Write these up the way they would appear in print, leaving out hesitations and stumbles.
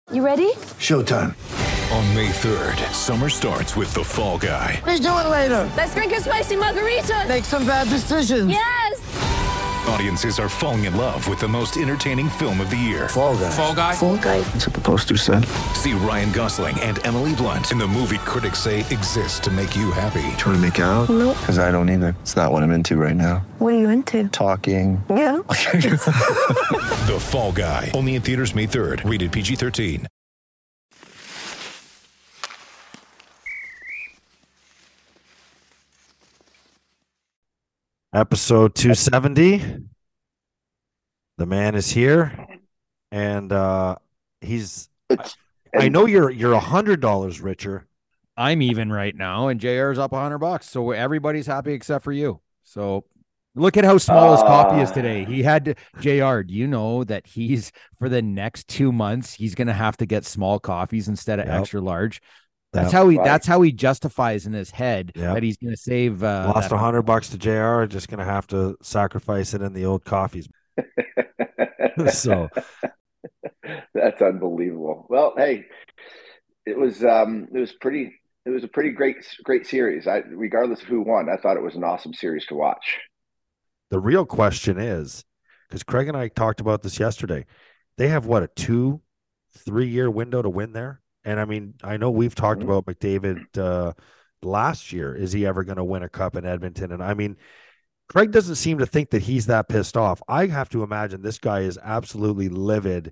You ready? Showtime. On May 3rd, summer starts with The Fall Guy. Let's do it later. Let's drink a spicy margarita. Make some bad decisions. Yes! Audiences are falling in love with the most entertaining film of the year. Fall Guy. Fall Guy? Fall guy. That's what the poster said. See Ryan Gosling and Emily Blunt in the movie critics say exists to make you happy. Trying to make it out? Nope. Because I don't either. It's not what I'm into right now. What are you into? Talking. Yeah. The Fall Guy. Only in theaters May 3rd. Rated PG-13. Episode 270. The man is here, and he's. I know you're $100 richer. I'm even right now, and JR's up $100, so everybody's happy except for you. So look at how small his coffee is today. He had to, JR, do you know that he's for the next 2 months he's gonna have to get small coffees instead of extra large? That's how he justifies in his head that he's gonna save lost $100 to JR, just gonna have to sacrifice it in the old coffees. So that's unbelievable. Well, hey, it was a pretty great series. Regardless of who won, I thought it was an awesome series to watch. the real question is, because Craig and I talked about this yesterday, they have what, a 2-3 year window to win there. And I mean, I know we've talked about McDavid last year. Is he ever going to win a cup in Edmonton? And I mean, Craig doesn't seem to think that he's that pissed off. I have to imagine this guy is absolutely livid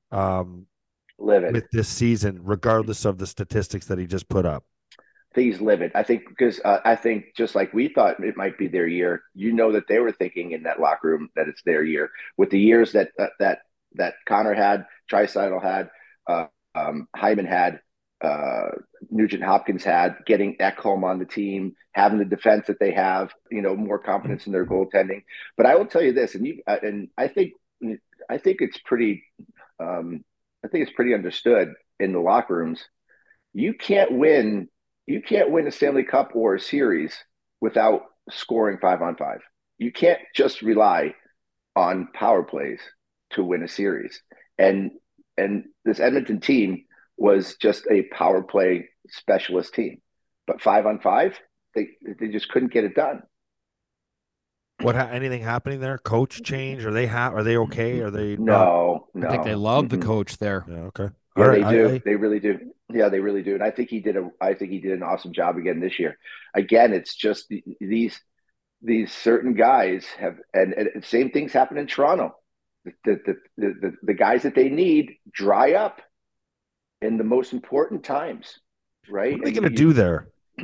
with this season, regardless of the statistics that he just put up. I think he's livid. I think because I think just like we thought it might be their year, that they were thinking in that locker room that it's their year. With the years that Connor had, Draisaitl had, Hyman had, Nugent Hopkins had, getting Ekholm on the team, having the defense that they have, more confidence in their goaltending. But I will tell you this, and I think it's pretty understood in the locker rooms. You can't win a Stanley Cup or a series without scoring 5-on-5. You can't just rely on power plays to win a series. And this Edmonton team was just a power play specialist team. But 5-on-5, they just couldn't get it done. Anything happening there? Coach change? Are they okay? Are they No. I think they love the coach there. Yeah, okay. Yeah, All right, they do. They really do. Yeah, they really do. And I think he did an awesome job again this year. Again, it's just these certain guys have, and same things happen in Toronto. The guys that they need dry up in the most important times, right? What are they going to do there?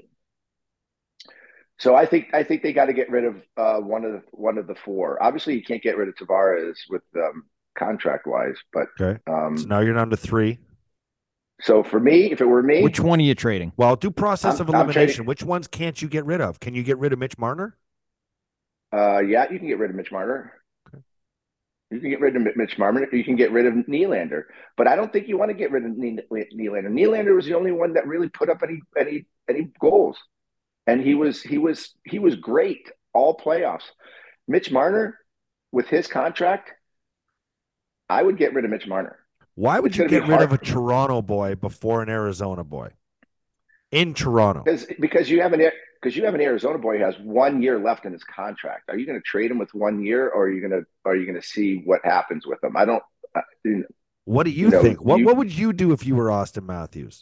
So I think they got to get rid of one of the four. Obviously, you can't get rid of Tavares with contract wise, but okay. So now you're down to 3. So for me, if it were me, which one are you trading? Well, do process of elimination. Which ones can't you get rid of? Can you get rid of Mitch Marner? Yeah, you can get rid of Mitch Marner. Okay. You can get rid of Mitch Marner. You can get rid of Nylander. But I don't think you want to get rid of Nylander. Nylander was the only one that really put up any goals, and he was great all playoffs. Mitch Marner, with his contract, I would get rid of Mitch Marner. Why would you get rid of a Toronto boy before an Arizona boy in Toronto? Because you have an Arizona boy who has 1 year left in his contract. Are you going to trade him with 1 year, or are you going to see what happens with him? I don't. What do you think? What would you do if you were Austin Matthews?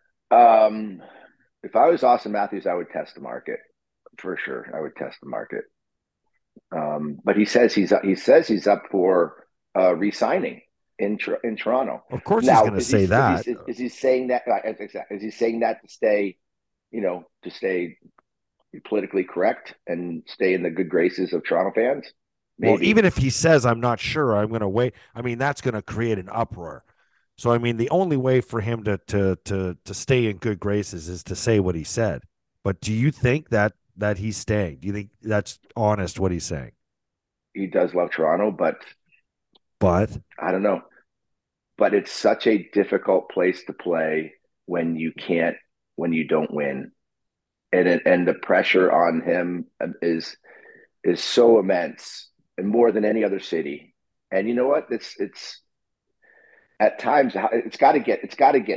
If I was Austin Matthews, I would test the market for sure. I would test the market. But he says he's up for re-signing in Toronto. Of course, he's going to say that. Is he saying that? Is he saying that to stay, to stay politically correct and stay in the good graces of Toronto fans? Maybe. Well, even if he says, I'm not sure, I'm going to wait. I mean, that's going to create an uproar. So, I mean, the only way for him to stay in good graces is to say what he said. But do you think that he's staying? Do you think that's honest what he's saying? He does love Toronto, but I don't know. But it's such a difficult place to play when you don't win. And the pressure on him is so immense, and more than any other city. And you know what? at times it's got to get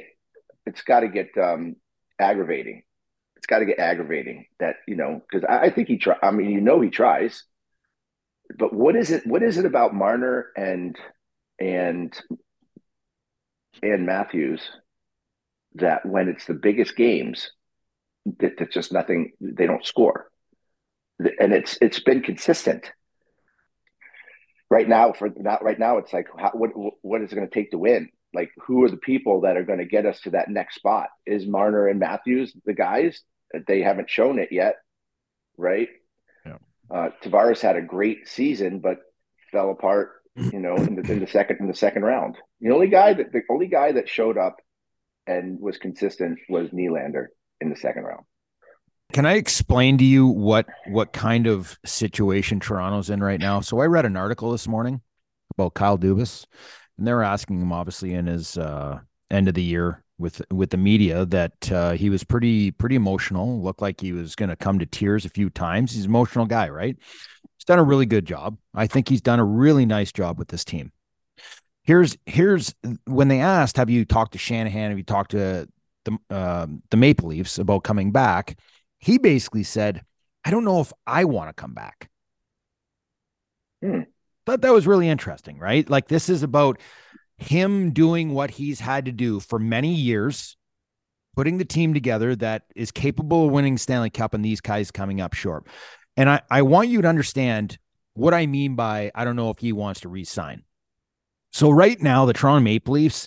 aggravating. It's got to get aggravating that, because I think he try. I mean, he tries, but what is it about Marner and Matthews that when it's the biggest games that just nothing, they don't score, and it's been consistent. Right now, it's like, what is it going to take to win? Like, who are the people that are going to get us to that next spot? Is Marner and Matthews the guys? They haven't shown it yet, right? Yeah. Tavares had a great season, but fell apart, in the second round. The only guy that showed up and was consistent was Nylander in the second round. Can I explain to you what kind of situation Toronto's in right now? So I read an article this morning about Kyle Dubas, and they were asking him, obviously, in his end of the year with the media, that he was pretty emotional. Looked like he was going to come to tears a few times. He's an emotional guy, right? He's done a really good job. I think he's done a really nice job with this team. Here's when they asked, have you talked to Shanahan? Have you talked to the Maple Leafs about coming back? He basically said, I don't know if I want to come back. Thought that was really interesting, right? Like, this is about him doing what he's had to do for many years, putting the team together that is capable of winning Stanley Cup, and these guys coming up short. And I want you to understand what I mean by, I don't know if he wants to re-sign. So right now, the Toronto Maple Leafs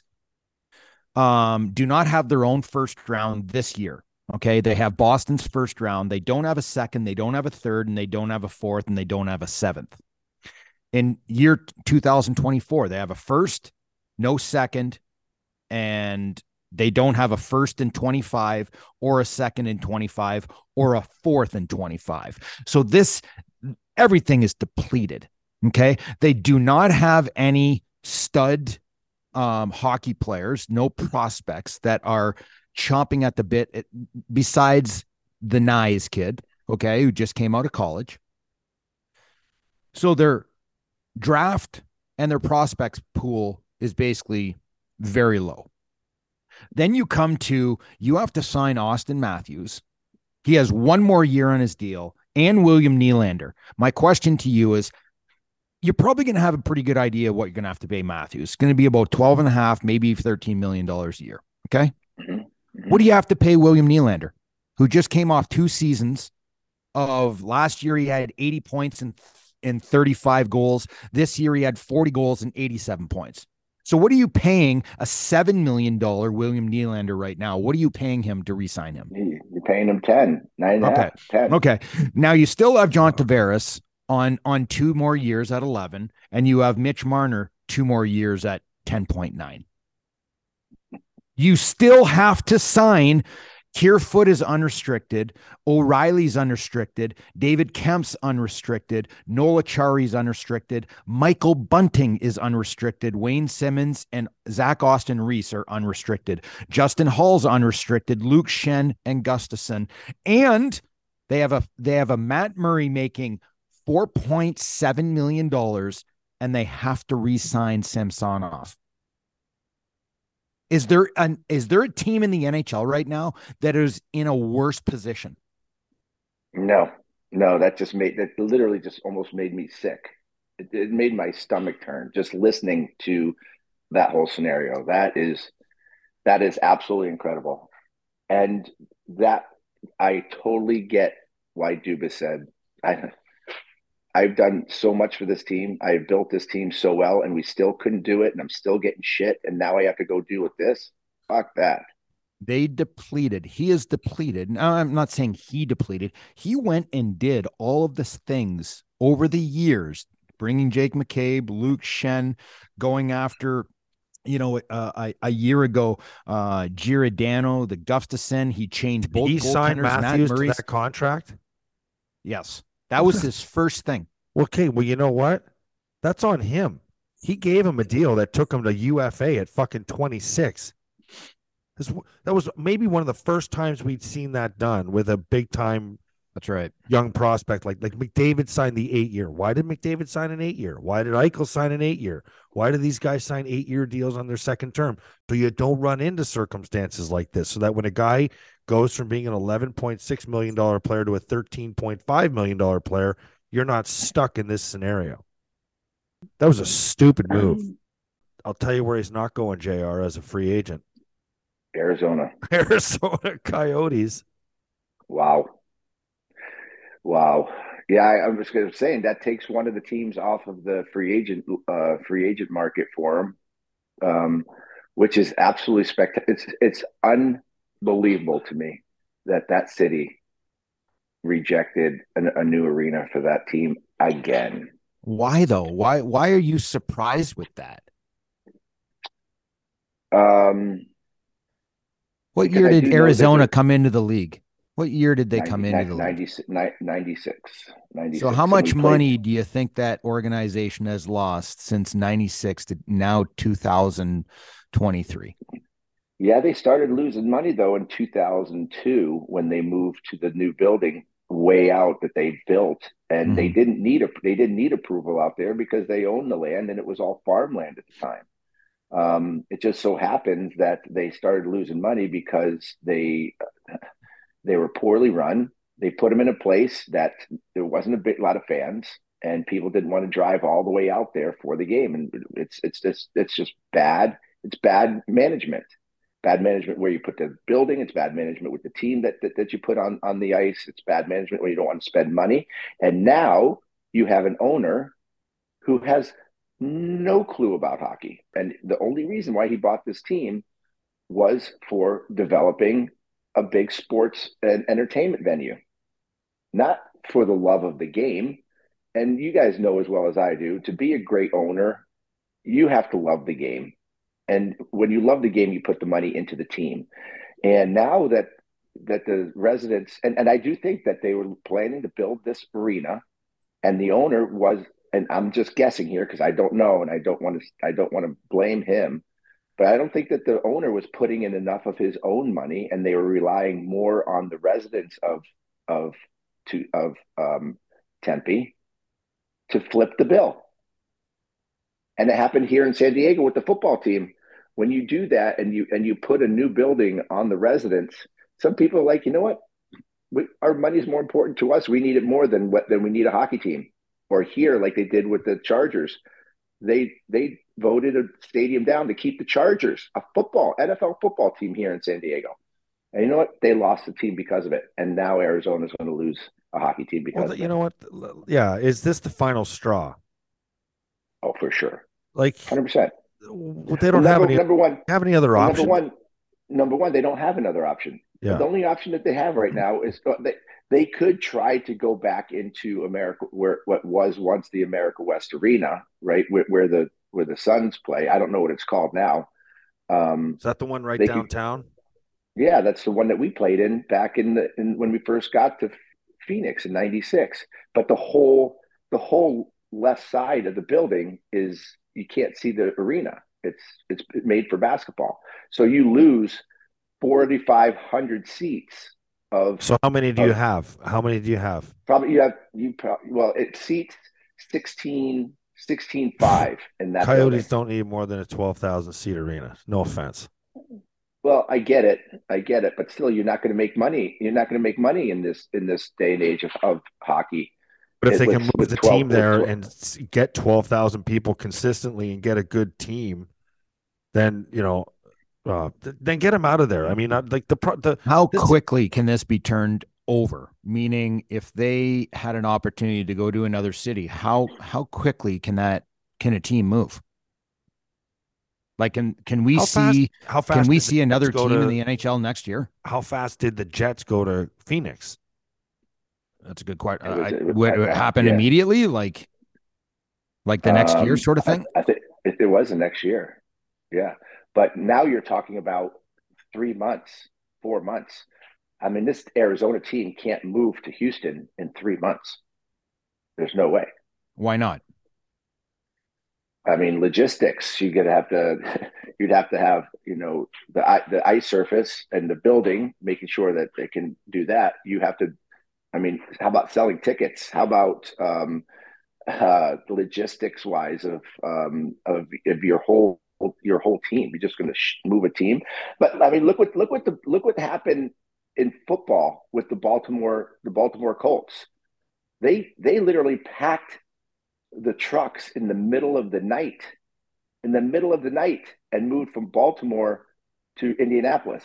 do not have their own first round this year. Okay, they have Boston's first round. They don't have a second, they don't have a third, and they don't have a fourth, and they don't have a seventh. In year 2024, they have a first, no second, and they don't have a first in 25 or a second in 25 or a fourth in 25. So everything is depleted. Okay, they do not have any stud hockey players, no prospects that are chomping at the bit, besides the Nyes kid, okay, who just came out of college. So their draft and their prospects pool is basically very low. Then you have to sign Austin Matthews. He has one more year on his deal, and William Nylander. My question to you is, you're probably going to have a pretty good idea what you're going to have to pay Matthews. It's going to be about $12.5, maybe $13 million a year. Okay. Mm-hmm. What do you have to pay William Nylander, who just came off 2 seasons of last year? He had 80 points and 35 goals. This year he had 40 goals and 87 points. So what are you paying a $7 million William Nylander right now? What are you paying him to re-sign him? You're paying him 10, 9.5, 10. Okay. Now you still have John Tavares on 2 more years at 11, and you have Mitch Marner 2 more years at 10.9. You still have to sign. Kerfoot is unrestricted. O'Reilly's unrestricted. David Kemp's unrestricted. Noel Acciari's unrestricted. Michael Bunting is unrestricted. Wayne Simmons and Zach Austin Reese are unrestricted. Justin Hall's unrestricted. Luke Schenn and Gustafsson. And they have a Matt Murray making $4.7 million, and they have to re-sign Samsonov. Is there a team in the NHL right now that is in a worse position? No, that literally just almost made me sick. It made my stomach turn just listening to that whole scenario. That is absolutely incredible. And that I totally get why Dubas said, I've done so much for this team. I have built this team so well, and we still couldn't do it, and I'm still getting shit, and now I have to go deal with this. Fuck that. They depleted. He is depleted. Now, I'm not saying he depleted. He went and did all of these things over the years, bringing Jake McCabe, Luke Schenn, going after, a year ago, Giordano, the Gustafsson. He changed both. He signed Matthews to that contract? Yes. That was his first thing. Okay, well, you know what? That's on him. He gave him a deal that took him to UFA at fucking 26. That was maybe one of the first times we'd seen that done with a big-time That's right. young prospect like McDavid signed the 8-year. Why did McDavid sign an 8-year? Why did Eichel sign an 8-year? Why do these guys sign 8-year deals on their second term? So you don't run into circumstances like this, so that when a guy goes from being an $11.6 million player to a $13.5 million player, you're not stuck in this scenario. That was a stupid move. I'll tell you where he's not going, JR, as a free agent. Arizona Coyotes. Wow. Yeah, I was going to say that takes one of the teams off of the free agent market for him, which is absolutely spectacular. It's unbelievable to me that city rejected a new arena for that team again. Why though? Why are you surprised with that? What year did Arizona come into the league? What year did they come into the league? 96. So how much money do you think that organization has lost since 96 to now 2023? Yeah, they started losing money though in 2002 when they moved to the new building way out that they built, and they didn't need approval out there because they owned the land and it was all farmland at the time. It just so happens that they started losing money because they were poorly run. They put them in a place that there wasn't a lot of fans, and people didn't want to drive all the way out there for the game. And it's just bad. It's bad management. Bad management where you put the building. It's bad management with the team that you put on the ice. It's bad management where you don't want to spend money. And now you have an owner who has no clue about hockey. And the only reason why he bought this team was for developing a big sports and entertainment venue, not for the love of the game. And you guys know as well as I do, to be a great owner, you have to love the game. And when you love the game, you put the money into the team. And now that the residents, and I do think that they were planning to build this arena, and the owner was, and I'm just guessing here because I don't know, and I don't want to blame him, but I don't think that the owner was putting in enough of his own money, and they were relying more on the residents of Tempe to flip the bill. And it happened here in San Diego with the football team. When you do that and you put a new building on the residents, some people are like, you know what? Our money's more important to us. We need it more than we need a hockey team. Or here, like they did with the Chargers, they voted a stadium down to keep the Chargers, a NFL football team here in San Diego. And you know what? They lost the team because of it. And now Arizona's going to lose a hockey team because of it. You know what? Yeah. Is this the final straw? Oh, for sure. Like 100%. They don't have any other option. Number one, they don't have another option. Yeah. The only option that they have right now is they could try to go back into America, where what was once the America West Arena, right, where the Suns play. I don't know what it's called now. Is that the one right downtown? Yeah, that's the one that we played in back in when we first got to Phoenix in '96. But the whole left side of the building is, you can't see the arena. It's made for basketball. So you lose 4,500 seats of. So how many do you have? How many do you have? Probably it seats 16,500 in that. Coyotes building. don't need more than a 12,000 seat arena. No offense. Well, I get it, but still, you're not going to make money. You're not going to make money in this day and age of hockey. But if they can move the team there and get 12,000 people consistently and get a good team, then then get them out of there. I mean, like how quickly can this be turned over? Meaning, if they had an opportunity to go to another city, how quickly can a team move? Like, can we see another team in the NHL next year? How fast did the Jets go to Phoenix? That's a good question. Would it happen immediately, like the next year, sort of thing? I think it was the next year. Yeah, but now you're talking about 3 months, 4 months. I mean, this Arizona team can't move to Houston in 3 months. There's no way. Why not? I mean, logistics. You'd have to have the ice surface and the building, making sure that they can do that. You have to I mean, how about selling tickets? How about logistics wise of your whole team? You're just going to move a team, but I mean, look what happened in football with the Baltimore Colts. They literally packed the trucks in the middle of the night, and moved from Baltimore to Indianapolis.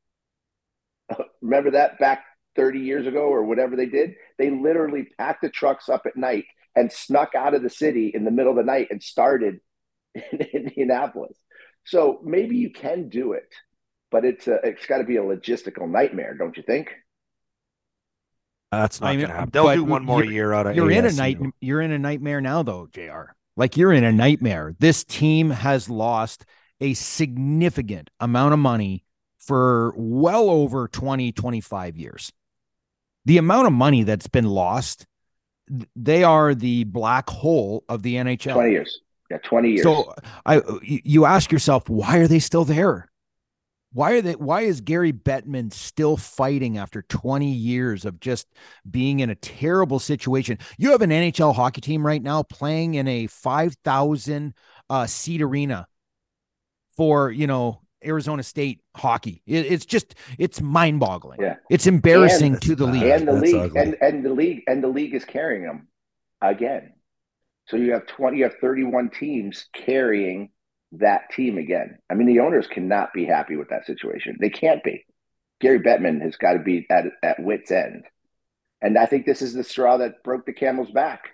Remember that back 30 years ago or whatever they did? They literally packed the trucks up at night and snuck out of the city in the middle of the night and started in Indianapolis. So maybe you can do it, but it's got to be a logistical nightmare, don't you think? That's not I mean, going to happen. They'll do one more year out of You're ASU. You're in a nightmare now, though, JR. Like, you're in a nightmare. This team has lost a significant amount of money for well over 20, 25 years. The amount of money that's been lost, they are the black hole of the NHL. 20 years. Yeah, 20 years. So you ask yourself, why are they still there? Why is Gary Bettman still fighting after 20 years of just being in a terrible situation? You have an NHL hockey team right now playing in a 5,000 seat arena for, Arizona State hockey. It's mind boggling. Yeah. It's embarrassing to the league. And the league is carrying them again. So you have 31 teams carrying that team again. I mean, the owners cannot be happy with that situation. They can't be. Gary Bettman has got to be at wit's end. And I think this is the straw that broke the camel's back.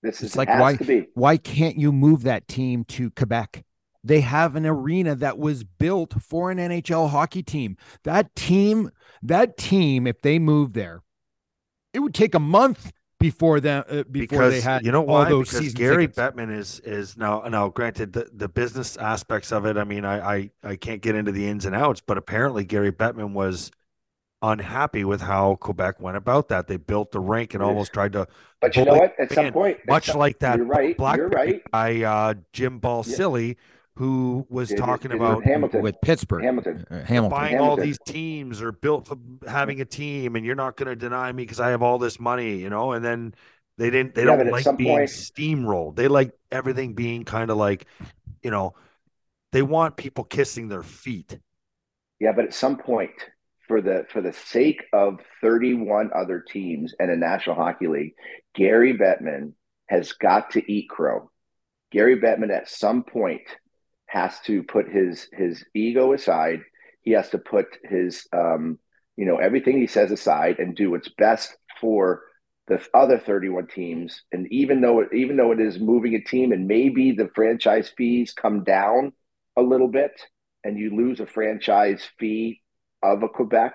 Why can't you move that team to Quebec? They have an arena that was built for an NHL hockey team. That team, if they moved there, it would take a month before they had all those season Gary tickets. Bettman is now granted the business aspects of it. I mean, I can't get into the ins and outs, but apparently Gary Bettman was unhappy with how Quebec went about that. They built the rink and almost tried to. But you know what? At some point, like that, you're right. By Jim Balsillie, who was talking about Hamilton with Pittsburgh, buying all these teams or built for having a team, and you're not going to deny me because I have all this money, and then they don't like being steamrolled. They like everything being kind of like, they want people kissing their feet. Yeah, but at some point, for the sake of 31 other teams and a National Hockey League, Gary Bettman has got to eat crow. Gary Bettman at some point has to put his ego aside. He has to put his everything he says aside and do what's best for the other 31 teams. And even though it is moving a team, and maybe the franchise fees come down a little bit and you lose a franchise fee of a Quebec,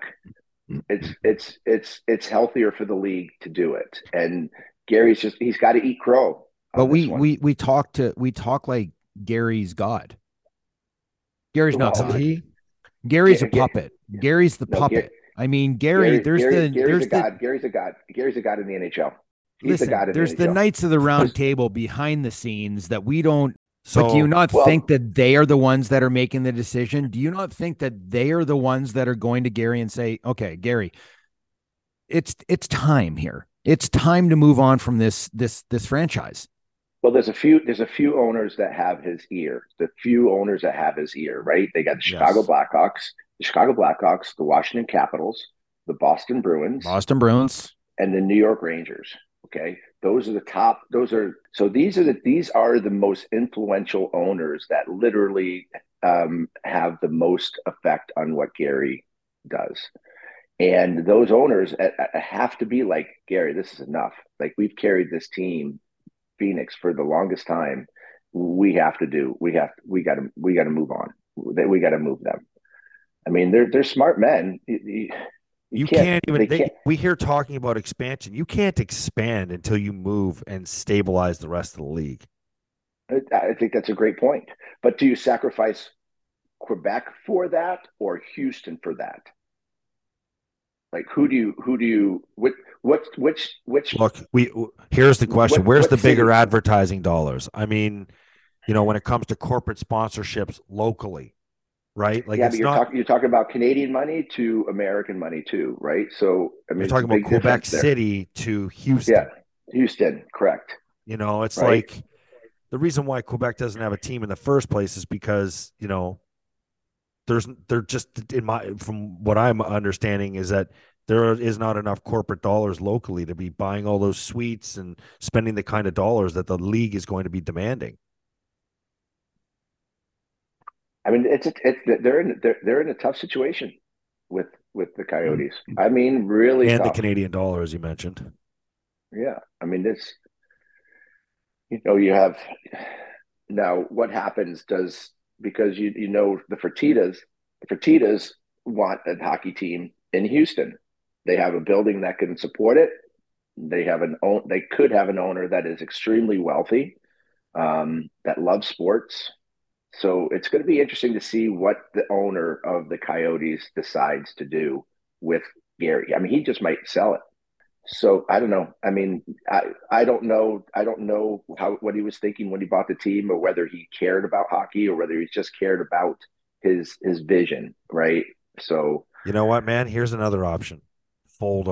it's healthier for the league to do it. And Gary's he's got to eat crow. But we talk like Gary's God. Gary's not God. Gary's a puppet. Gary's the puppet. I mean, Gary's a god. Gary's a god. Gary's a god in the NHL. He's a god in there's the Knights of the Round Table behind the scenes that we don't. But do you not think that they are the ones that are making the decision? Do you not think that they are the ones that are going to Gary and say, "Okay, Gary, it's time here. It's time to move on from this franchise." Well, there's a few owners that have his ear. Right? They got the Chicago Blackhawks, the Washington Capitals, the Boston Bruins, and the New York Rangers. Okay, those are the top. These are the most influential owners that literally have the most effect on what Gary does. And those owners have to be like, Gary, this is enough. Like, we've carried this team, Phoenix, for the longest time. We got to move on. We got to move them. I mean, they're smart men. We hear talking about expansion. You can't expand until you move and stabilize the rest of the league. I think that's a great point. But do you sacrifice Quebec for that or Houston for that? Like, which look, here's the question. Where's the bigger advertising dollars? I mean, when it comes to corporate sponsorships locally, right? Like Yeah, it's but not. you're talking about Canadian money to American money too, right? So I mean, You're it's a talking about big Quebec difference there. City to Yeah, Houston. Houston, correct. You know, it's Right. like the reason why Quebec doesn't have a team in the first place is because, you know, they're just from what I'm understanding is that there is not enough corporate dollars locally to be buying all those suites and spending the kind of dollars that the league is going to be demanding. I mean, they're in a tough situation with the Coyotes. I mean, really And the tough. Canadian dollar, as you mentioned. Yeah, I mean, it's you have now what happens does because the Fertitas want a hockey team in Houston. They have a building that can support it. They could have an owner that is extremely wealthy, that loves sports. So it's going to be interesting to see what the owner of the Coyotes decides to do with Gary. I mean, he just might sell it. So I don't know. I mean, I don't know. I don't know what he was thinking when he bought the team, or whether he cared about hockey, or whether he just cared about his vision, right? So you know what, man? Here's another option: fold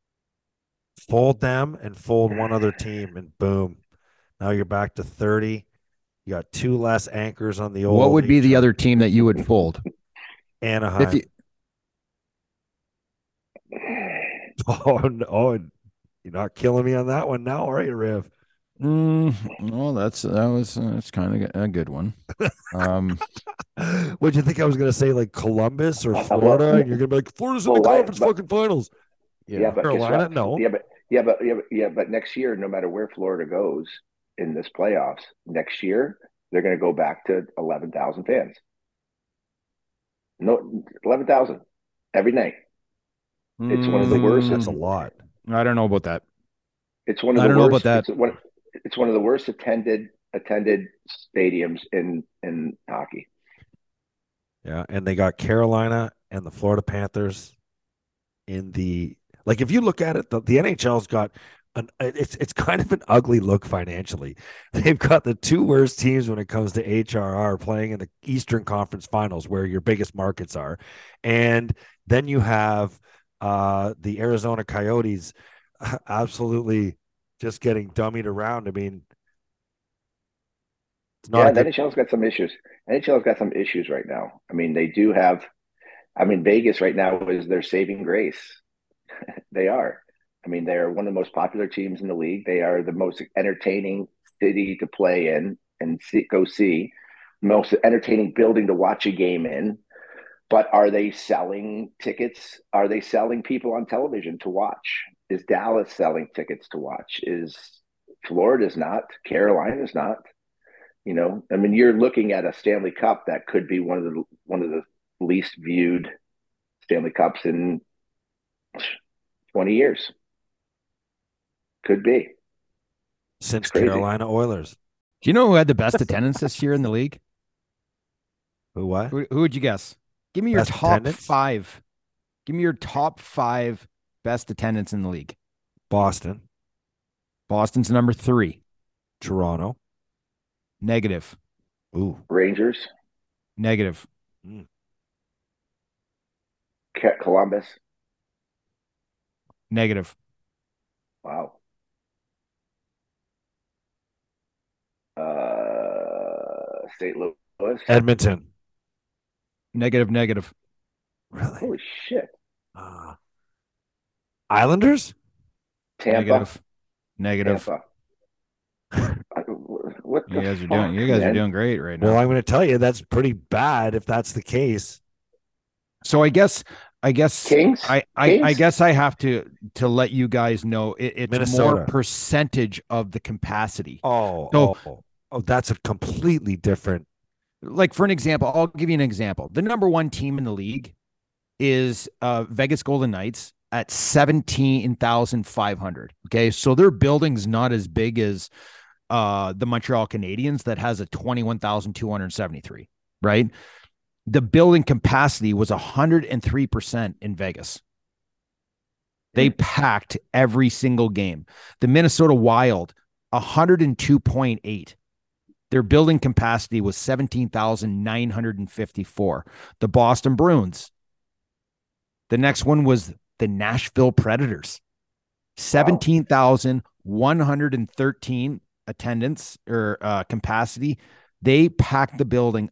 them, and fold one other team, and boom, now you're back to 30. You got 2 less anchors on the old. What would be the other team that you would fold? Anaheim. Oh, you're not killing me on that one now, are you, Riv? Well, that's kind of a good one. What'd you think I was going to say, like Columbus or Florida? And you're going to be like, Florida's in the conference fucking finals. Yeah, but Carolina, no. But next year, no matter where Florida goes in this playoffs, next year they're going to go back to 11,000 fans. No, 11,000 every night. It's one of the worst. That's a lot. I don't know about that. It's one of the I don't worst, know about that. It's one of the worst attended stadiums in hockey. Yeah, and they got Carolina and the Florida Panthers in the like. If you look at it, the NHL's got it's kind of an ugly look financially. They've got the 2 worst teams when it comes to HRR playing in the Eastern Conference Finals, where your biggest markets are, and then you have the Arizona Coyotes absolutely just getting dummied around. I mean, it's not the NHL's got some issues. NHL's got some issues right now. I mean, they do have. I mean, Vegas right now is their saving grace. They are. I mean, they are one of the most popular teams in the league. They are the most entertaining city to play in and go see. Most entertaining building to watch a game in. But are they selling tickets? Are they selling people on television to watch? Is Dallas selling tickets to watch? Is Florida's not? Carolina's not? You know, I mean, you're looking at a Stanley Cup that could be one of the least viewed Stanley Cups in 20 years. Could be. Since Carolina Oilers. Do you know who had the best attendance this year in the league? Who what? Who would you guess? Give me your Best top attendance? 5. Give me your top 5 best attendance in the league. Boston. Boston's number 3. Toronto. Negative. Ooh. Rangers. Negative. Columbus. Negative. Wow. St. Louis. Edmonton. Negative. Really? Holy shit. Islanders? Tampa. Negative. Tampa. What the You guys are fuck, doing. You guys man? are doing great right now. Well, I'm going to tell you that's pretty bad if that's the case. So I guess Kings. I guess I have to let you guys know it's Minnesota. more percentage of the capacity. Oh, that's a completely different. Like, for an example, I'll give you an example. The number 1 team in the league is Vegas Golden Knights at 17,500. Okay, so their building's not as big as the Montreal Canadiens that has a 21,273. Right. The building capacity was 103% in Vegas. They packed every single game. The Minnesota Wild, 102.8. Their building capacity was 17,954. The Boston Bruins. The next one was the Nashville Predators. 17,113 attendance or capacity. They packed the building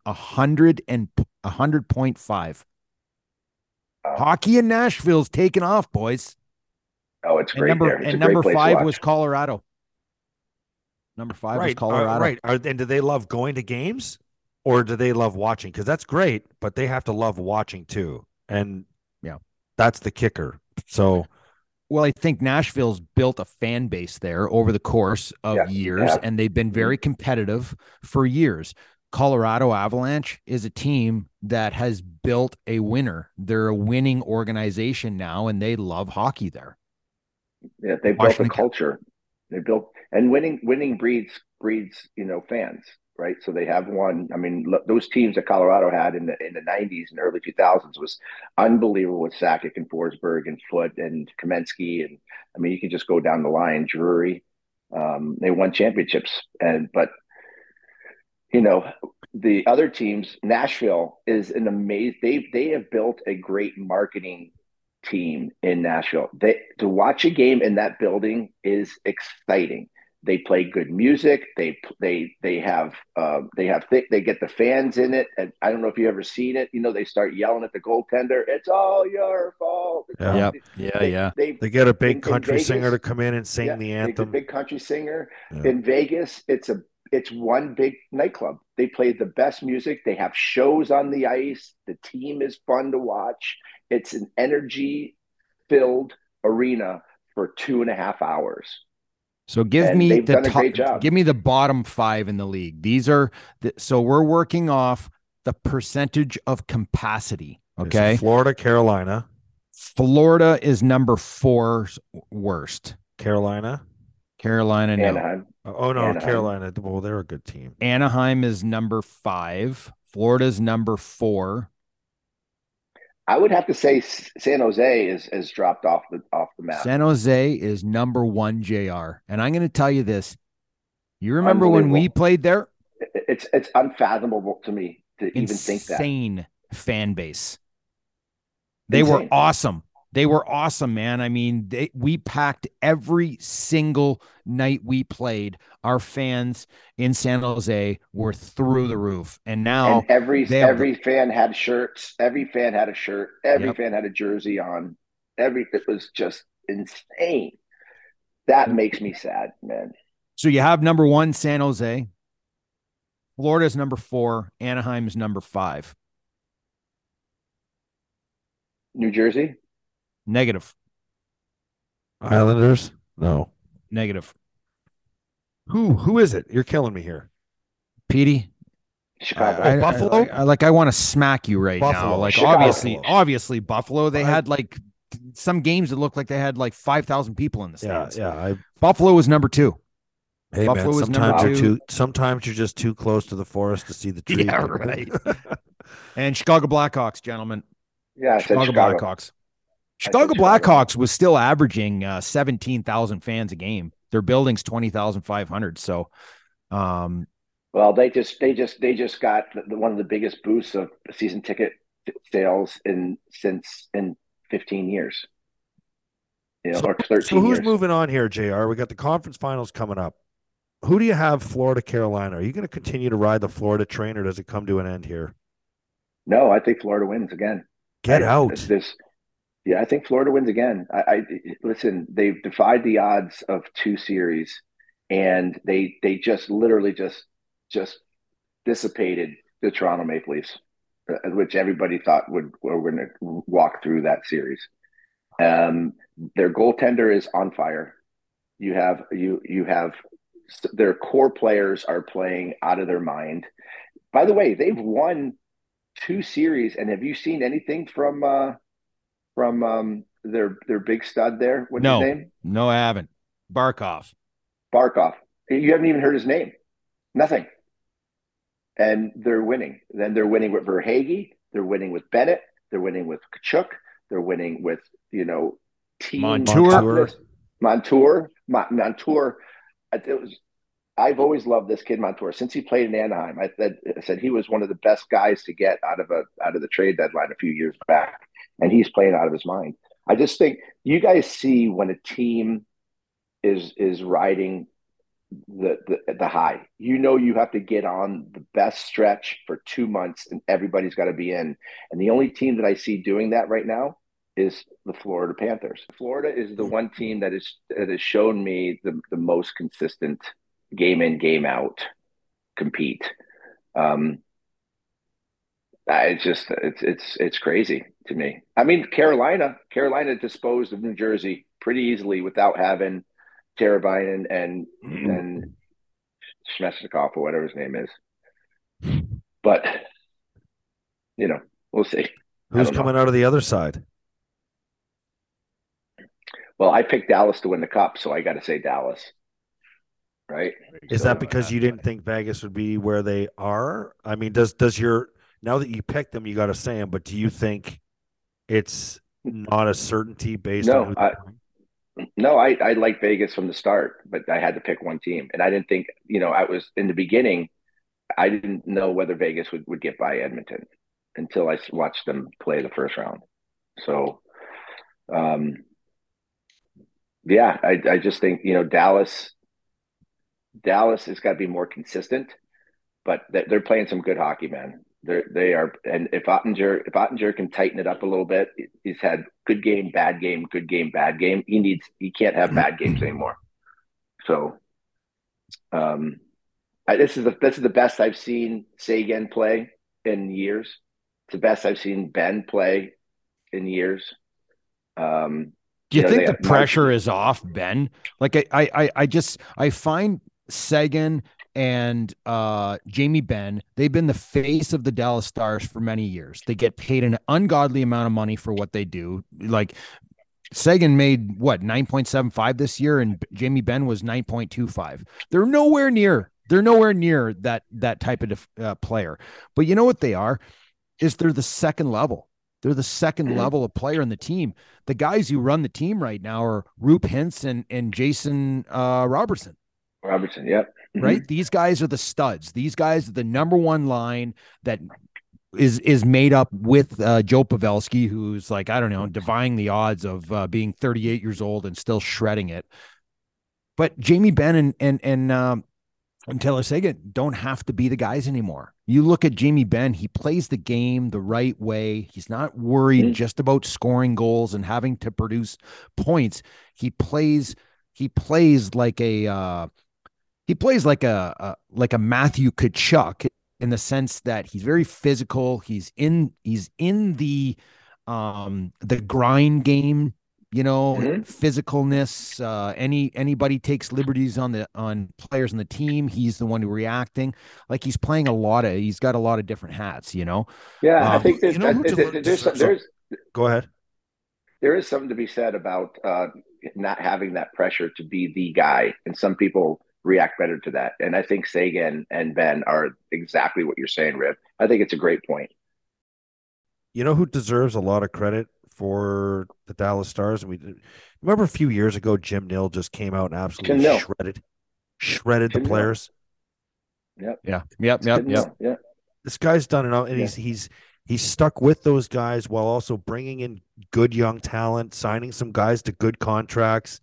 100.5. Hockey in Nashville's taking off, boys. Oh, it's great there. It's and a great number place to 5 watch. was Colorado. Number 5 was Colorado. Right. And do they love going to games or do they love watching? Because that's great, but they have to love watching too. And yeah, that's the kicker. So, well, I think Nashville's built a fan base there over the course of years, and they've been very competitive for years. Colorado Avalanche is a team that has built a winner. They're a winning organization now, and they love hockey there. Yeah, they built a culture. They built, and winning breeds fans, right? So they have won. I mean, those teams that Colorado had in the 90s and early 2000s was unbelievable with Sakic and Forsberg and Foote and Kamensky, and I mean, you can just go down the line. Drury, they won championships, but the other teams, Nashville is an amazing. They have built a great marketing team in Nashville. To watch a game in that building is exciting. They play good music. They get the fans in it. And I don't know if you ever seen it. They start yelling at the goaltender. It's all your fault. They get a big country singer to come in and sing the anthem. The big country singer in Vegas. It's one big nightclub. They play the best music. They have shows on the ice. The team is fun to watch. It's an energy-filled arena for 2.5 hours. So give me the bottom 5 in the league. These are so we're working off the percentage of capacity. Okay. So Florida, Carolina. Florida is number 4 worst. Carolina, no. Anaheim. Oh no, Anaheim. Carolina. Well, they're a good team. Anaheim is number 5. Florida's number 4. I would have to say San Jose has dropped off the map. San Jose is number 1, JR. And I'm going to tell you this. You remember when we played there? It's unfathomable to me to even think that. Insane fan base. They were awesome. They were awesome, man. I mean, we packed every single night we played. Our fans in San Jose were through the roof. And now every fan had shirts. Every fan had a shirt. Every fan had a jersey on. It was just insane. That makes me sad, man. So you have number 1, San Jose. Florida's number 4. Anaheim's number 5. New Jersey? Negative. Islanders? No. Negative. Who is it? You're killing me here. Petey? Chicago. Buffalo? I want to smack you right Buffalo. now. Like Chicago. obviously Buffalo, they had like some games that looked like they had like 5,000 people in the stands. Buffalo was number 2. Hey, Buffalo man, was number 2. Sometimes you're just too close to the forest to see the trees. Yeah, right. And Chicago Blackhawks, gentlemen. Yeah, I said Chicago. Blackhawks. Chicago Blackhawks was still averaging 17,000 fans a game. Their building's 20,500. So, well, they just got one of the biggest boosts of season ticket sales since 15 years. Or 13 So who's years. moving on here, JR? We got the conference finals coming up. Who do you have, Florida, Carolina? Are you going to continue to ride the Florida train, or does it come to an end here? No, I think Florida wins again. Get out. I think Florida wins again. I listen. They've defied the odds of 2 series, and they just literally just dissipated the Toronto Maple Leafs, which everybody thought were going to walk through that series. Their goaltender is on fire. You have their core players are playing out of their mind. By the way, they've won 2 series, and have you seen anything from their big stud there? What's his name? No, I haven't. Barkov. You haven't even heard his name. Nothing. And they're winning. Then they're winning with Verhaeghe. They're winning with Bennett. They're winning with Kachuk. They're winning with team Montour. Montour. It was I've always loved this kid Montour since he played in Anaheim. I said he was one of the best guys to get out of the trade deadline a few years back, and he's playing out of his mind. I just think you guys see when a team is riding the high. You have to get on the best stretch for 2 months, and everybody's got to be in. And the only team that I see doing that right now is the Florida Panthers. Florida is the one team that has shown me the most consistent game in, game out compete. It's crazy to me. I mean, Carolina disposed of New Jersey pretty easily without having Teravainen and Svechnikov or whatever his name is. But we'll see. Who's coming out of the other side? Well, I picked Dallas to win the cup, so I got to say Dallas. Right? Is that because you didn't think Vegas would be where they are? I mean, does your now that you picked them, you got to say them, but do you think it's not a certainty based on No, I like Vegas from the start, but I had to pick one team. And I didn't think, I was in the beginning, I didn't know whether Vegas would get by Edmonton until I watched them play the first round. So, I just think, Dallas has got to be more consistent, but they're playing some good hockey, man. They are, and if Ottinger can tighten it up a little bit, he's had good game, bad game, good game, bad game. He can't have bad games anymore. So, this is the best I've seen Seguin play in years. It's the best I've seen Ben play in years. Do you think the pressure is off Ben? Like I find Seguin and Jamie Benn, they've been the face of the Dallas Stars for many years. They get paid an ungodly amount of money for what they do. Like Seguin made 9.75 this year, and Jamie Benn was 9.25. They're nowhere near that type of player. But you know what they are? Is they're the second level. They're the second level of player in the team. The guys who run the team right now are Roop Hintz and Jason Robertson. Robertson, yep. Right? These guys are the studs. These guys are the number one line that is made up with Joe Pavelski, who's like, I don't know, defying the odds of being 38 years old and still shredding it. But Jamie Benn and Taylor Seguin don't have to be the guys anymore. You look at Jamie Benn, he plays the game the right way. He's not worried just about scoring goals and having to produce points. He plays like a Matthew Tkachuk in the sense that he's very physical. He's in the grind game, physicalness. Anybody takes liberties on players on the team, he's the one who reacting. Like he's got a lot of different hats, Yeah, I think there's go ahead. There is something to be said about not having that pressure to be the guy, and some people react better to that. And I think Seguin and Ben are exactly what you're saying, Rip. I think it's a great point. You know who deserves a lot of credit for the Dallas Stars? And remember a few years ago, Jim Nill just came out and absolutely shredded the players. Yep. Yeah. This guy's done enough, and he's stuck with those guys while also bringing in good young talent, signing some guys to good contracts.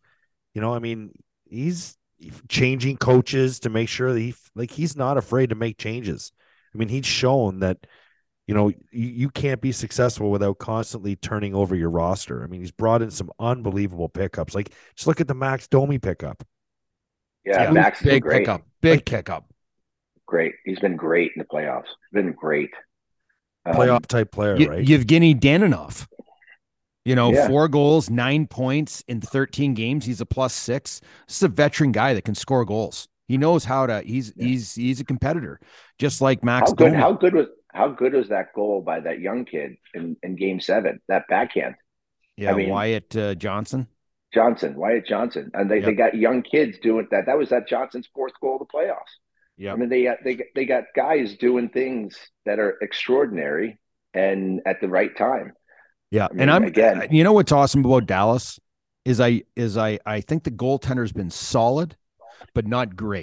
He's changing coaches to make sure that he's not afraid to make changes. I mean, he's shown that, you can't be successful without constantly turning over your roster. I mean, he's brought in some unbelievable pickups. Like, just look at the Max Domi pickup. Yeah, Max is great. Big pickup. Great. He's been great in the playoffs. Been great. Playoff type player, right? Yevgeny Danilov. 4 goals, 9 points in 13 games. He's a +6. This is a veteran guy that can score goals. He knows how to. He's a competitor, just like Max. How good was that goal by that young kid in Game 7? That backhand. Yeah, Wyatt Johnson. Wyatt Johnson, and they got young kids doing that. That was Johnson's 4th goal of the playoffs. Yeah, I mean they got guys doing things that are extraordinary and at the right time. Yeah, and what's awesome about Dallas is I think the goaltender's been solid, but not great.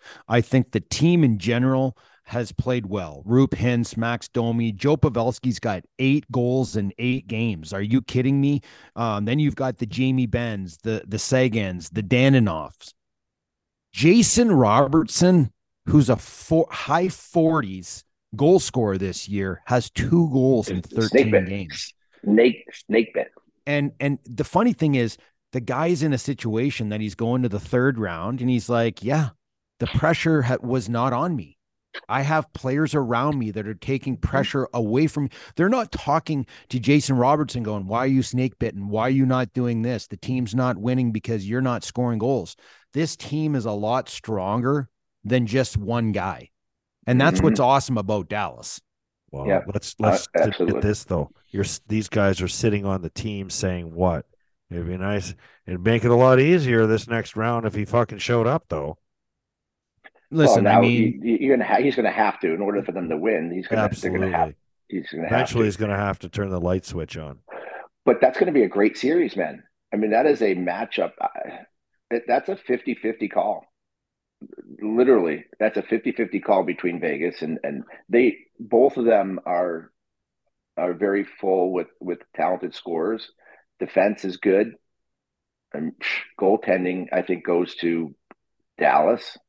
I think the team in general has played well. Roop Hintz, Max Domi, Joe Pavelski's got 8 goals in 8 games. Are you kidding me? Then you've got the Jamie Benns, the Sagans, the Danonoffs. Jason Robertson, who's a high 40s goal scorer this year, has 2 goals in 13 games. Snake bit. And the funny thing is, the guy's in a situation that he's going to the 3rd round, and he's like, yeah, the pressure was not on me. I have players around me that are taking pressure away from me. They're not talking to Jason Robertson going, why are you snake bitten? Why are you not doing this? The team's not winning because you're not scoring goals. This team is a lot stronger than just one guy. And that's what's awesome about Dallas. Well, yeah, let's get this though. These guys are sitting on the team saying what? It'd be nice. It'd make it a lot easier this next round if he fucking showed up though. Listen, well, I mean, he's going to have to in order for them to win. He's going to Eventually, he's going to have to turn the light switch on. But that's going to be a great series, man. I mean, that is a matchup. That's a 50-50 call. Literally, that's a 50-50 call between Vegas and they. Both of them are very full with talented scorers. Defense is good, and goaltending I think goes to Dallas.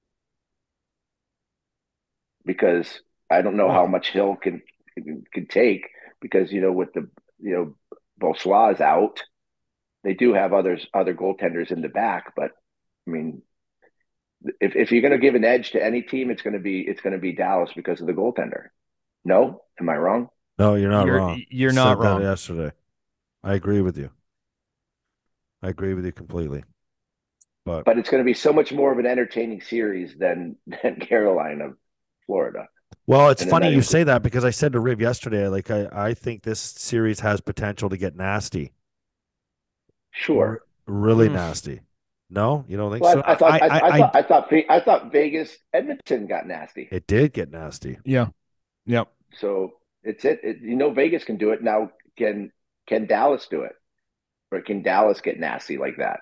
Because I don't know how much Hill can take because, with Bourgeois is out. They do have other goaltenders in the back, but I mean, if you're going to give an edge to any team, it's going to be Dallas because of the goaltender. No, am I wrong? No, you're not wrong. You're not wrong. Yesterday, I agree with you. I agree with you completely. But it's going to be so much more of an entertaining series than Carolina. Florida. Well, it's funny you say that because I said to Riv yesterday, like I think this series has potential to get nasty. Sure. Really nasty. No, you don't think so? So? I thought Vegas Edmonton got nasty. It did get nasty. Yeah. Yep. So Vegas can do it now. Can Dallas do it, or can Dallas get nasty like that?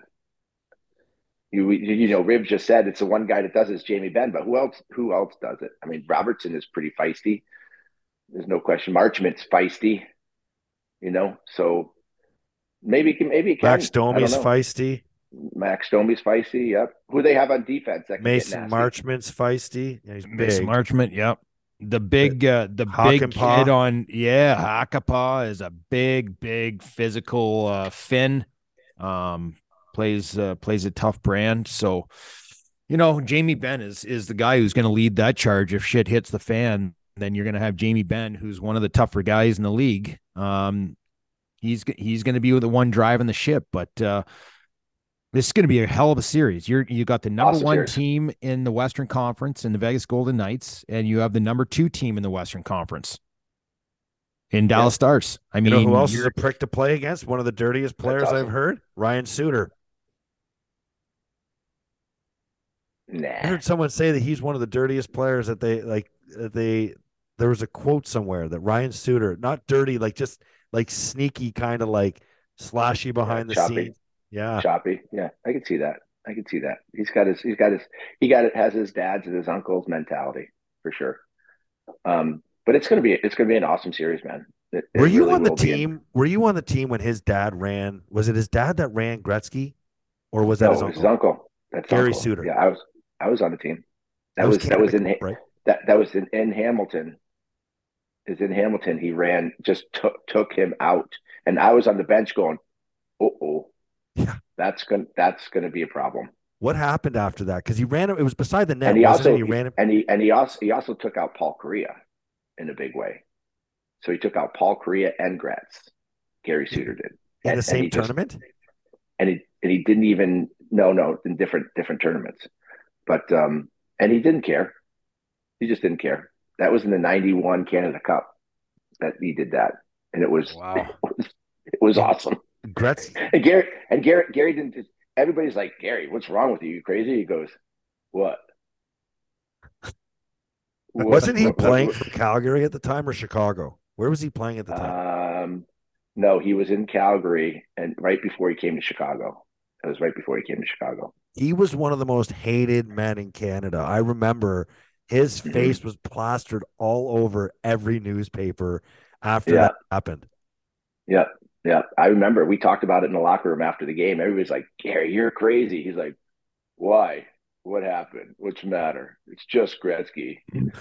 Riv just said it's the one guy that does it is Jamie Benn, but who else does it? I mean, Robertson is pretty feisty. There's no question. Marchment's feisty, so maybe it can. Max Domi's feisty. Max Domi's feisty. Yep. Who they have on defense? That can Mason Marchment's feisty. Yeah, he's big. Mason Marchment. Yep. The big kid on Hakanpää is a big physical Finn. Plays a tough brand. So, Jamie Benn is the guy who's going to lead that charge. If shit hits the fan, then you're going to have Jamie Benn, who's one of the tougher guys in the league. He's going to be the one driving the ship, but this is going to be a hell of a series. You got the number one team in the Western Conference in the Vegas Golden Knights, and you have the number 2 team in the Western Conference in Dallas Stars. I mean, who else is a prick to play against? One of the dirtiest players I've heard, Ryan Suter. Nah. I heard someone say that he's one of the dirtiest players that there was a quote somewhere that Ryan Suter, not dirty, like just like sneaky, kind of like slashy behind the scenes. Yeah. Choppy. Yeah. I can see that. Has his dad's and his uncle's mentality for sure. But it's going to be an awesome series, man. Were you on the team? Were you on the team when his dad ran? Was it his dad that ran Gretzky, or was that his uncle? His uncle. That's Gary uncle. Suter. Yeah, I was on the team. That was in Hamilton. Is in Hamilton. He ran, just took him out, and I was on the bench going, yeah, that's gonna be a problem. What happened after that? Because he ran it was beside the net. And he he also took out Paul Kariya in a big way. So he took out Paul Kariya and Gratz. Gary Suter did in the same tournament. And he didn't even in different tournaments, but and he didn't care. He just didn't care. That was in the '91 Canada Cup that he did that, and it was it was awesome. Gretz and Gary didn't. Everybody's like, Gary, what's wrong with you? You crazy? He goes, what? Wasn't he playing for Calgary at the time or Chicago? Where was he playing at the time? No, he was in Calgary, and right before he came to Chicago. It was right before he came to Chicago. He was one of the most hated men in Canada. I remember his Mhm. face was plastered all over every newspaper after Yeah. that happened. Yeah. Yeah. I remember we talked about it in the locker room after the game. Everybody's like, Gary, you're crazy. He's like, why? What happened? What's the matter? It's just Gretzky.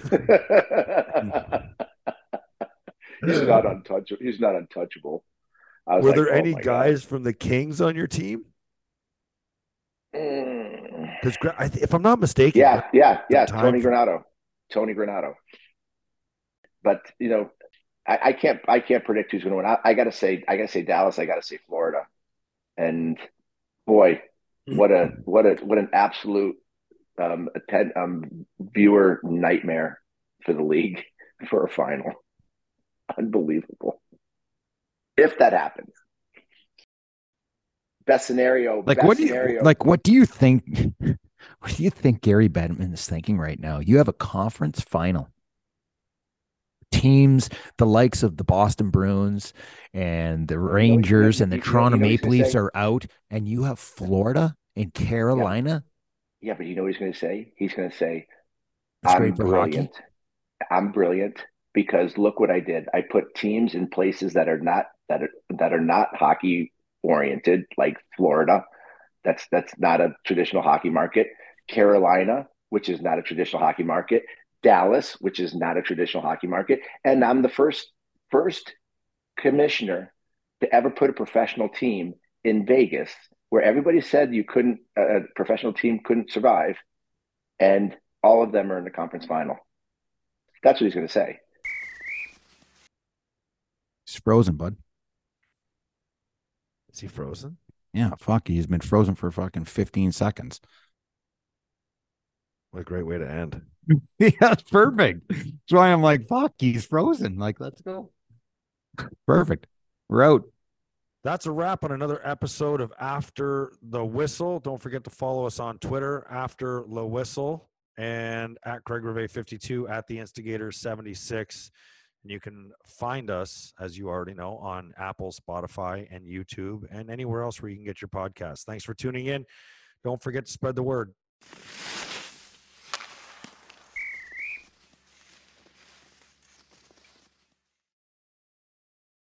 He's not untouchable. He's not untouchable. I was Were like, there oh any my guys from the Kings on your team? God. Because if I'm not mistaken, Yeah. time Tony Granato. But I can't predict who's going to win. I gotta say Dallas. I gotta say Florida. And boy, what an absolute viewer nightmare for the league for a final. Unbelievable. If that happens. Best scenario. What do you think? What do you think Gary Bettman is thinking right now? You have a conference final. Teams, the likes of the Boston Bruins and the Rangers and the Toronto Maple Leafs are out, and you have Florida and Carolina. Yeah, but you know what he's going to say? He's going to say, "I'm brilliant. I'm brilliant because look what I did. I put teams in places that are not hockey oriented, like Florida. That's not a traditional hockey market. Carolina, which is not a traditional hockey market. Dallas, which is not a traditional hockey market. And I'm the first commissioner to ever put a professional team in Vegas where everybody said a professional team couldn't survive. And all of them are in the conference final. That's what he's going to say. He's frozen, bud. Is he frozen? Yeah, fuck. He's been frozen for fucking 15 seconds. What a great way to end. Yeah, that's perfect. That's why I'm like, fuck, he's frozen. Like, let's go. Perfect. We're out. That's a wrap on another episode of After the Whistle. Don't forget to follow us on Twitter, After the Whistle, and at Craig Rivet 52, at the Instigator 76. And you can find us, as you already know, on Apple, Spotify, and YouTube, and anywhere else where you can get your podcasts. Thanks for tuning in. Don't forget to spread the word.